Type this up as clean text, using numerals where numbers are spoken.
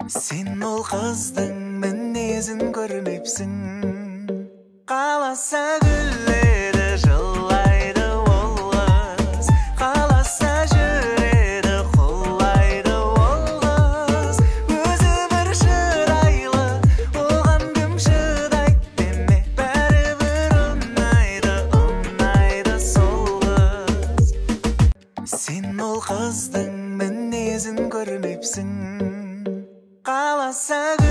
Сен ол қыздың мінезін көрмепсің. Қаласа гүллері жылайды ол қыз, қаласа жүреді құлайды ол қыз. Өзі бір шырайлы, оған кім шыдайды деме, бәрібір ұнайды сол қыз. Сен ол қыздың мінезін көрмепсің. Қаласа